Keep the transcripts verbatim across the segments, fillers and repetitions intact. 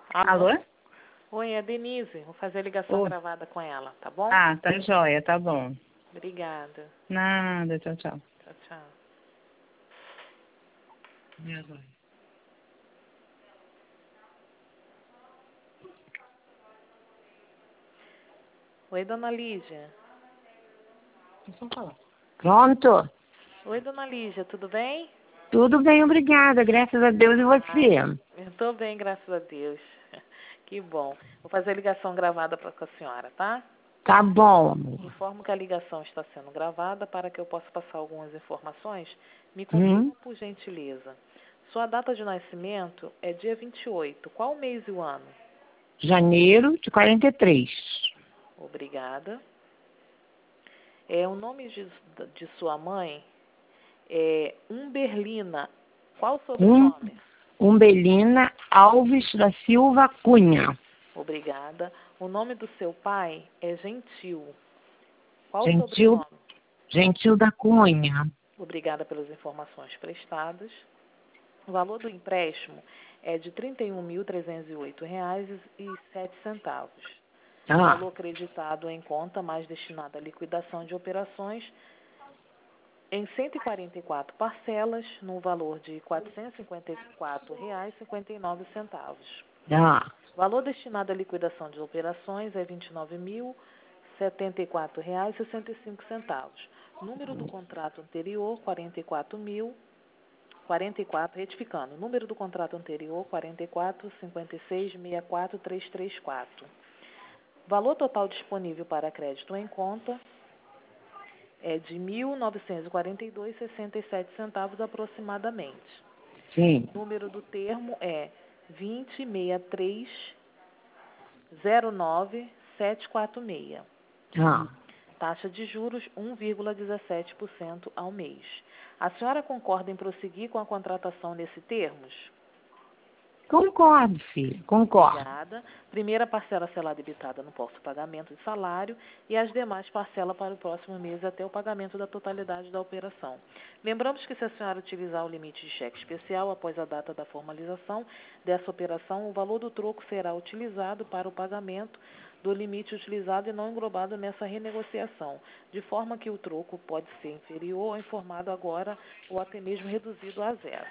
Alô? Alô? Oi, é a Denise. Vou fazer a ligação Oi. gravada com ela, tá bom? Ah, tá joia, tá bom. Obrigada. Nada, tchau, tchau. Tchau, tchau. Minha joia. Oi, dona Lígia. Deixa eu falar. Pronto? Oi, dona Lígia, tudo bem? Tudo bem, obrigada, graças a Deus e você. Eu tô bem, graças a Deus. Que bom. Vou fazer a ligação gravada pra, com a senhora, tá? Tá bom, amor. Informo que a ligação está sendo gravada para que eu possa passar algumas informações. Me Hum? confirma, por gentileza. Sua data de nascimento é dia vinte e oito. Qual o mês e o ano? Janeiro de quarenta e três. Obrigada. É, o nome de, de sua mãe é Umberlina. Qual o Um, sobrenome? Umbelina Alves da Silva Cunha. Obrigada. O nome do seu pai é Gentil. Qual o Gentil, sobrenome? Gentil da Cunha. Obrigada pelas informações prestadas. O valor do empréstimo é de trinta e um mil trezentos e oito reais e sete centavos. Ah, Valor creditado em conta, mais destinado à liquidação de operações, em cento e quarenta e quatro parcelas, no valor de quatrocentos e cinquenta e quatro reais e cinquenta e nove centavos. ah. Valor destinado à liquidação de operações é vinte e nove mil setenta e quatro reais e sessenta e cinco centavos. Número do contrato anterior, quarenta e quatro mil, quarenta e quatro, retificando. Número do contrato anterior, quarenta e quatro, cinquenta e seis, sessenta e quatro, trezentos e trinta e quatro. Valor total disponível para crédito em conta é de mil novecentos e quarenta e dois reais e sessenta e sete centavos aproximadamente. Sim. Número do termo é vinte, sessenta e três, zero nove, sete quatro seis. Ah. Taxa de juros um vírgula dezessete por cento ao mês. A senhora concorda em prosseguir com a contratação nesse termos? Concordo, filho, concordo. Obrigada. Primeira parcela será debitada no próximo pagamento de salário e as demais parcelas para o próximo mês até o pagamento da totalidade da operação. Lembramos que se a senhora utilizar o limite de cheque especial após a data da formalização dessa operação, o valor do troco será utilizado para o pagamento do limite utilizado e não englobado nessa renegociação, de forma que o troco pode ser inferior ou informado agora ou até mesmo reduzido a zero.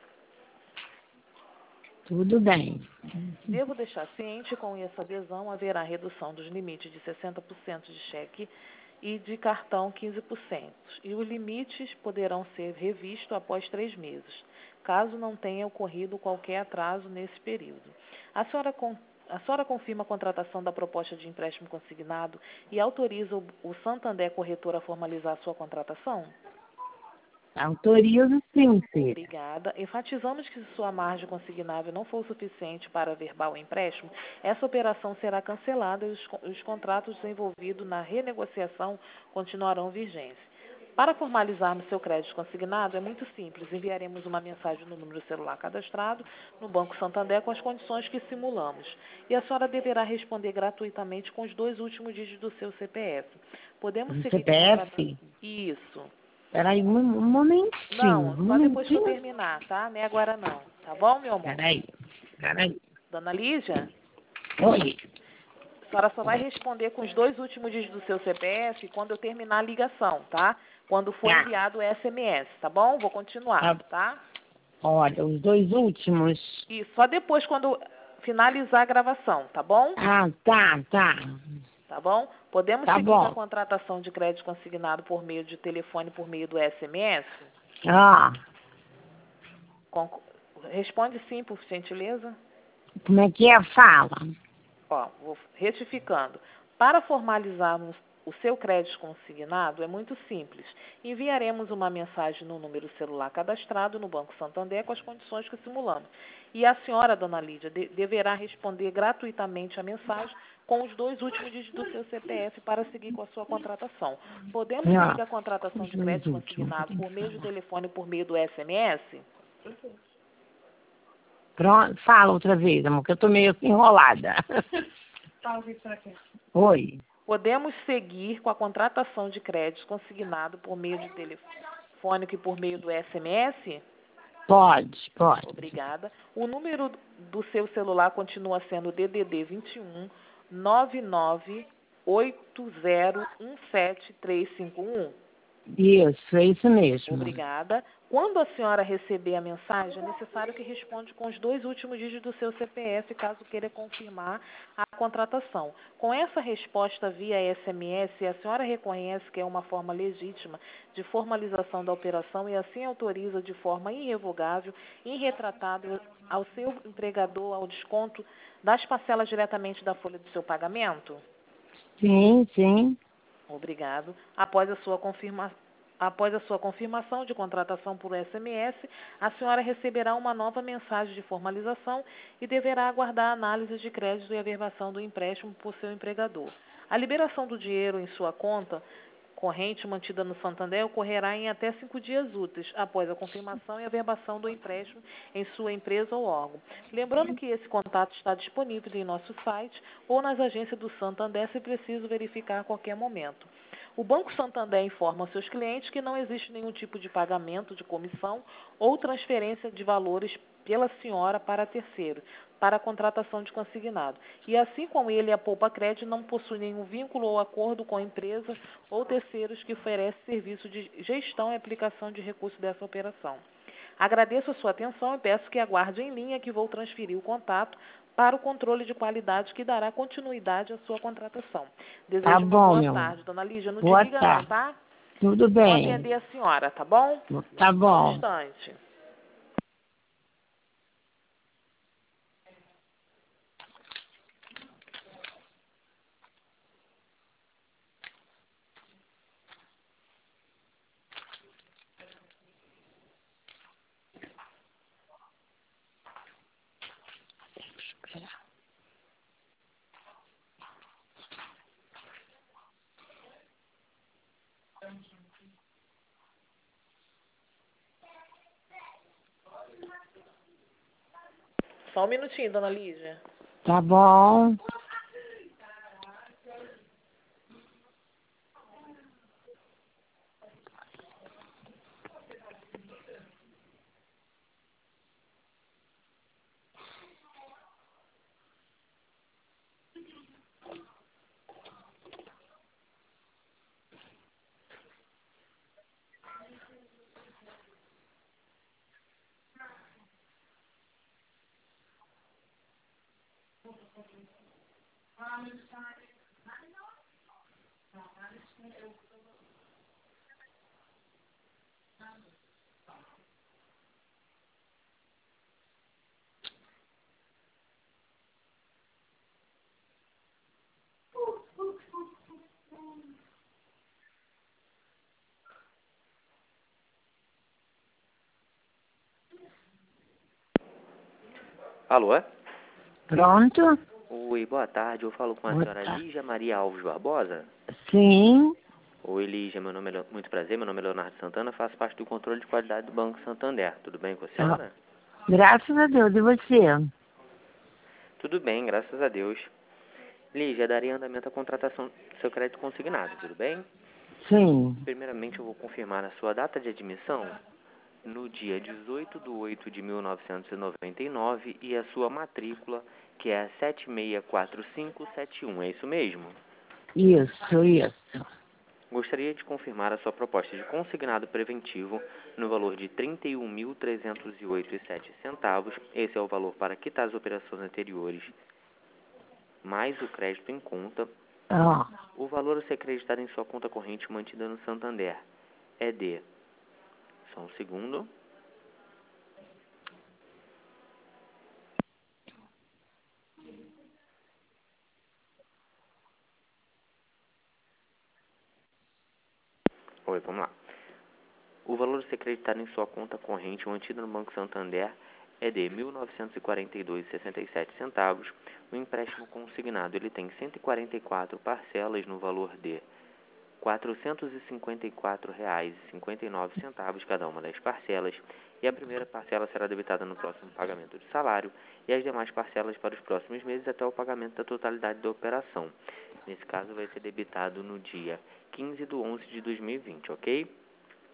Tudo bem. Devo deixar ciente, com essa adesão haverá redução dos limites de sessenta por cento de cheque e de cartão quinze por cento. E os limites poderão ser revistos após três meses, caso não tenha ocorrido qualquer atraso nesse período. A senhora, a senhora confirma a contratação da proposta de empréstimo consignado e autoriza o, o Santander Corretor a formalizar a sua contratação? Autorizo sim, filho. Obrigada. Enfatizamos que se sua margem consignável não for o suficiente para averbar o empréstimo, essa operação será cancelada e os, os contratos envolvidos na renegociação continuarão vigentes. Para formalizarmos seu crédito consignado, é muito simples. Enviaremos uma mensagem no número celular cadastrado no Banco Santander com as condições que simulamos. E a senhora deverá responder gratuitamente com os dois últimos dígitos do seu C P F. Podemos Do seguir com a contratação? C P F? Isso. Peraí, um, um momentinho, Não, um só depois que eu momentinho. terminar, tá? Nem agora não. Tá bom, meu amor? Peraí, peraí. Dona Lígia, Oi. a senhora só vai responder com os dois últimos dígitos do seu C P F quando eu terminar a ligação, tá? Quando for Tá. enviado o S M S, tá bom? Vou continuar, Tá. tá? Olha, os dois últimos. E só depois quando finalizar a gravação, tá bom? Ah, tá, tá. Tá bom? Podemos Tá seguir com a bom. contratação de crédito consignado por meio de telefone, por meio do S M S? Ah, Con- Responde sim, por gentileza. como é que é? Fala. Ó, vou retificando. Para formalizarmos o seu crédito consignado, é muito simples. Enviaremos uma mensagem no número celular cadastrado no Banco Santander com as condições que simulamos. E a senhora, dona Lídia, de deverá responder gratuitamente a mensagem com os dois últimos dígitos do seu C P F para seguir com a sua contratação. Podemos seguir Ah, com a contratação os de dois crédito últimos que eu consignado tenho por que meio de falar. telefone e por meio do S M S? Pronto, fala outra vez, amor, que eu tô meio enrolada. Oi. Podemos seguir com a contratação de crédito consignado por meio de telefônico e por meio do S M S? Pode, pode. Obrigada. O número do seu celular continua sendo D D D vinte e um, nove nove oito zero um sete três cinco um. Isso, é isso mesmo. Obrigada. Quando a senhora receber a mensagem, é necessário que responda com os dois últimos dígitos do seu C P F, caso queira confirmar a contratação. Com essa resposta via S M S, a senhora reconhece que é uma forma legítima de formalização da operação e assim autoriza de forma irrevogável, irretratável ao seu empregador ao desconto das parcelas diretamente da folha do seu pagamento? Sim, sim. Obrigado. Após a sua confirmação, Após a sua confirmação de contratação por S M S, a senhora receberá uma nova mensagem de formalização e deverá aguardar a análise de crédito e averbação do empréstimo por seu empregador. A liberação do dinheiro em sua conta corrente mantida no Santander ocorrerá em até cinco dias úteis após a confirmação e averbação do empréstimo em sua empresa ou órgão. Lembrando que esse contato está disponível em nosso site ou nas agências do Santander se preciso verificar a qualquer momento. O Banco Santander informa aos seus clientes que não existe nenhum tipo de pagamento de comissão ou transferência de valores pela senhora para terceiro, para a contratação de consignado. E assim como ele, a Poupa Crédito não possui nenhum vínculo ou acordo com a empresa ou terceiros que oferece serviço de gestão e aplicação de recursos dessa operação. Agradeço a sua atenção e peço que aguarde em linha que vou transferir o contato para o controle de qualidade que dará continuidade à sua contratação. Desejo Tá uma bom, boa meu. tarde, dona Lígia. Não Boa desliga não, tarde. tá? Tudo Vou bem. atender a senhora, tá bom? Tá Só um bom. instante. Só um minutinho, dona Lígia. Tá bom. Alô? Pronto? Oi, boa tarde. Eu falo com a Boa senhora tarde. Lígia Maria Alves Barbosa. Sim. Oi, Lígia. Meu nome é Le... Muito prazer. Meu nome é Leonardo Santana. Faço parte do controle de qualidade do Banco Santander. Tudo bem com a senhora? Graças a Deus. E você? Tudo bem, graças a Deus. Lígia, daria andamento à contratação do seu crédito consignado, tudo bem? Sim. Primeiramente, eu vou confirmar a sua data de admissão no dia dezoito de oito de mil novecentos e noventa e nove e a sua matrícula, que é a sete seis quatro cinco sete um. É isso mesmo? Isso, isso. Gostaria de confirmar a sua proposta de consignado preventivo no valor de trinta e um mil trezentos e oito reais e sete centavos. Esse é o valor para quitar as operações anteriores, mais o crédito em conta. Ah, O valor a ser acreditado em sua conta corrente mantida no Santander é de... Só um segundo. Oi, vamos lá. O valor a ser acreditado em sua conta corrente mantida no Banco Santander é de mil novecentos e quarenta e dois reais e sessenta e sete centavos. O empréstimo consignado ele tem cento e quarenta e quatro parcelas no valor de quatrocentos e cinquenta e quatro reais e cinquenta e nove centavos cada uma das parcelas, e a primeira parcela será debitada no próximo pagamento de salário e as demais parcelas para os próximos meses até o pagamento da totalidade da operação. Nesse caso vai ser debitado no dia quinze de onze de dois mil e vinte, ok?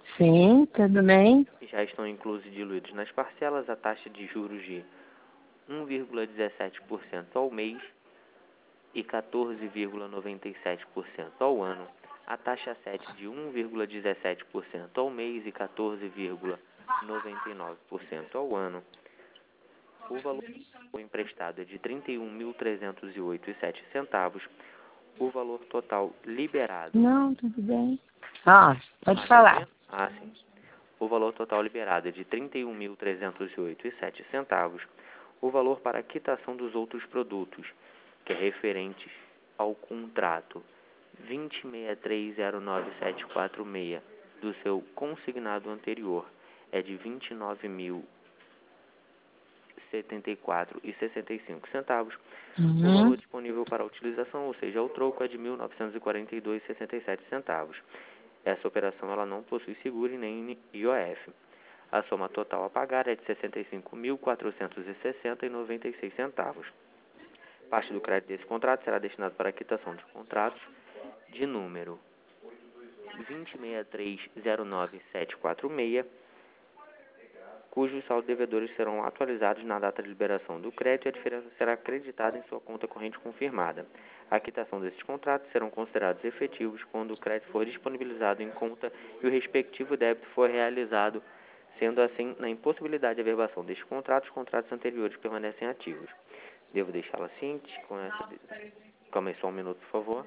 Sim, tudo bem. Já estão inclusos e diluídos nas parcelas a taxa de juros de um vírgula dezessete por cento ao mês e quatorze vírgula noventa e sete por cento ao ano, a taxa sete de um vírgula dezessete por cento ao mês e quatorze vírgula noventa e nove por cento ao ano. O valor emprestado é de trinta e um mil trezentos e oito vírgula sete centavos. O valor total liberado... Não, tudo bem. Ah, pode Ah, tá falar. vendo? Ah, sim. O valor total liberado é de trinta e um mil trezentos e oito vírgula sete centavos. O valor para a quitação dos outros produtos, que é referente ao contrato vinte seis três zero nove sete quatro seis do seu consignado anterior, é de vinte e nove mil setenta e quatro vírgula sessenta e cinco centavos. Uhum. O valor disponível para utilização, ou seja, o troco, é de mil novecentos e quarenta e dois vírgula sessenta e sete centavos. Essa operação ela não possui seguro e nem I O F. A soma total a pagar é de sessenta e cinco mil quatrocentos e sessenta vírgula noventa e seis centavos. Parte do crédito desse contrato será destinado para a quitação de contratos de número vinte seis três zero nove sete quatro seis, cujos saldos devedores serão atualizados na data de liberação do crédito e a diferença será acreditada em sua conta corrente confirmada. A quitação desses contratos serão considerados efetivos quando o crédito for disponibilizado em conta e o respectivo débito for realizado. Sendo assim, na impossibilidade de averbação destes contratos, os contratos anteriores permanecem ativos. Devo deixá-la ciente com essa... Calma aí só um minuto, por favor.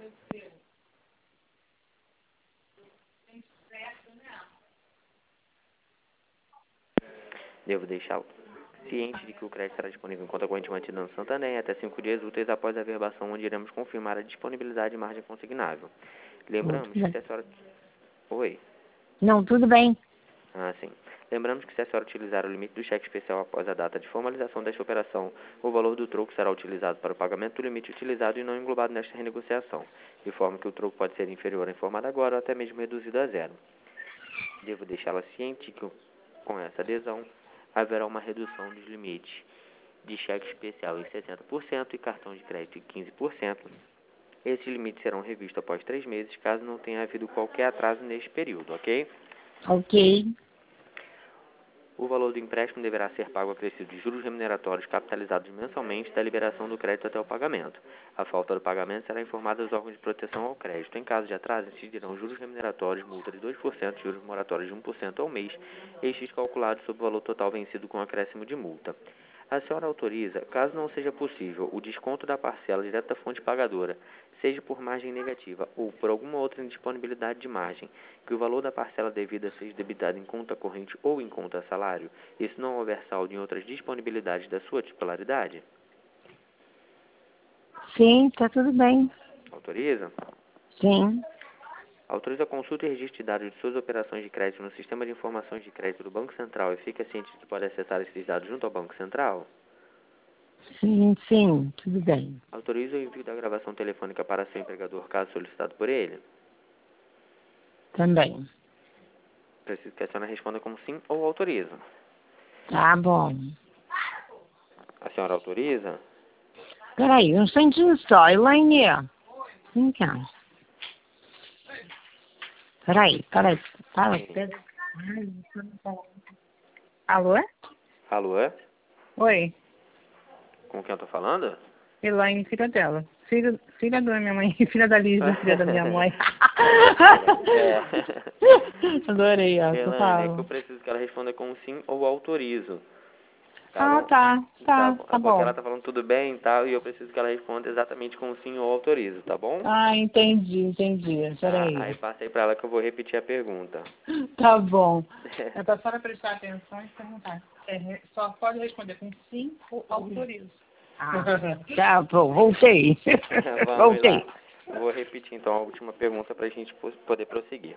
Devo deixá-lo ciente de que o crédito será disponível em conta corrente mantida no Santander até cinco dias úteis após a averbação, onde iremos confirmar a disponibilidade de margem consignável. Lembramos que se a senhora... Oi? Não, tudo bem. Ah, sim. Lembramos que se a senhora utilizar o limite do cheque especial após a data de formalização desta operação, o valor do troco será utilizado para o pagamento do limite utilizado e não englobado nesta renegociação, de forma que o troco pode ser inferior à informada agora ou até mesmo reduzido a zero. Devo deixá-la ciente que, com essa adesão, haverá uma redução dos limites de cheque especial em sessenta por cento e cartão de crédito em quinze por cento. Esses limites serão revistos após três meses, caso não tenha havido qualquer atraso neste período, ok? Ok. O valor do empréstimo deverá ser pago acrescido de juros remuneratórios capitalizados mensalmente da liberação do crédito até o pagamento. A falta do pagamento será informada aos órgãos de proteção ao crédito. Em caso de atraso, incidirão juros remuneratórios, multa de dois por cento e juros moratórios de um por cento ao mês, estes calculados sobre o valor total vencido com acréscimo de multa. A senhora autoriza, caso não seja possível, o desconto da parcela direto da fonte pagadora, seja por margem negativa ou por alguma outra indisponibilidade de margem, que o valor da parcela devida seja debitado em conta corrente ou em conta salário, e se não houver saldo em outras disponibilidades da sua titularidade? Sim, tá tudo bem. Autoriza? Sim. Autoriza a consulta e registro de dados de suas operações de crédito no Sistema de Informações de Crédito do Banco Central e fica ciente de que pode acessar esses dados junto ao Banco Central? Sim, sim, tudo bem. Autoriza o envio da gravação telefônica para seu empregador, caso solicitado por ele? Também. Preciso que a senhora responda com sim ou autoriza. Tá bom. A senhora autoriza? Peraí, um instantinho só, Elaine. Vem cá. Peraí, peraí. Para, Pedro. Alô? Alô, é? Oi, Com quem eu tô falando? Elaine, filha dela. Filha, filha da minha mãe, filha da Lígia, filha da minha mãe. É. Adorei essa, Elaine, é que eu fala. preciso que ela responda com sim ou autorizo. Tá Ah, bom? tá, Tá tá, bom. É tá porque bom. ela tá falando tudo bem e tal, e eu preciso que ela responda exatamente com sim ou autorizo, tá bom? Ah, entendi, entendi. Tá, Peraí. aí passei pra ela que eu vou repetir a pergunta. Tá bom. É pra senhora prestar atenção e perguntar. É, re- só pode responder com sim ou autorizo. Ah, tá bom, voltei. Vamos Voltei. lá. Vou repetir então a última pergunta para a gente po- poder prosseguir.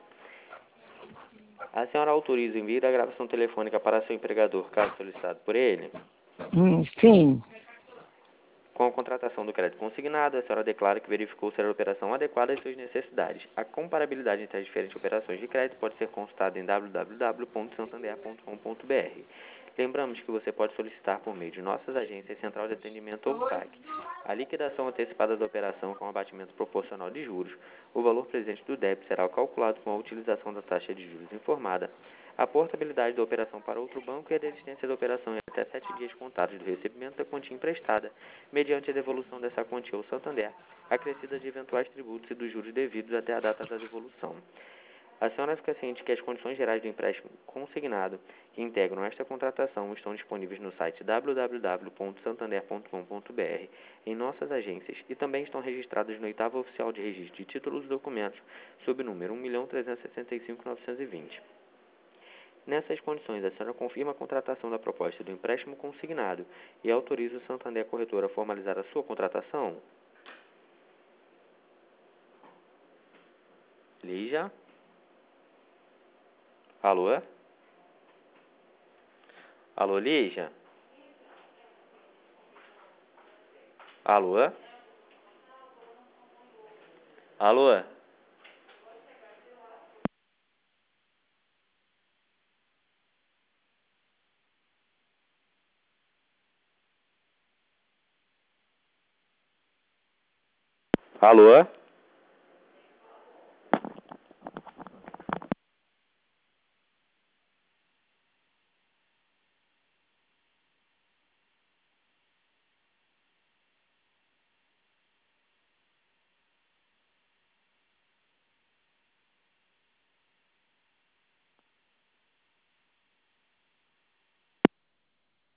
A senhora autoriza o envio da gravação telefônica para seu empregador, caso solicitado por ele? Hum, sim, Com a contratação do crédito consignado, a senhora declara que verificou ser a operação adequada às suas necessidades. A comparabilidade entre as diferentes operações de crédito pode ser consultada em w w w ponto santander ponto com ponto b r. Lembramos que você pode solicitar por meio de nossas agências, central de atendimento ou S A C, a liquidação antecipada da operação com abatimento proporcional de juros. O valor presente do débito será calculado com a utilização da taxa de juros informada, a portabilidade da operação para outro banco e a desistência da operação em até sete dias contados do recebimento da quantia emprestada, mediante a devolução dessa quantia ao Santander, acrescida de eventuais tributos e dos juros devidos até a data da devolução. A senhora fica ciente que as condições gerais do empréstimo consignado que integram esta contratação estão disponíveis no site w w w ponto santander ponto com ponto b r, em nossas agências, e também estão registradas no oitavo Oficial de Registro de Títulos e Documentos, sob o número um milhão trezentos e sessenta e cinco mil novecentos e vinte. Nessas condições, a senhora confirma a contratação da proposta do empréstimo consignado e autoriza o Santander Corretora a formalizar a sua contratação? Lígia? Alô? Alô, Lígia? Alô? Alô? Alô?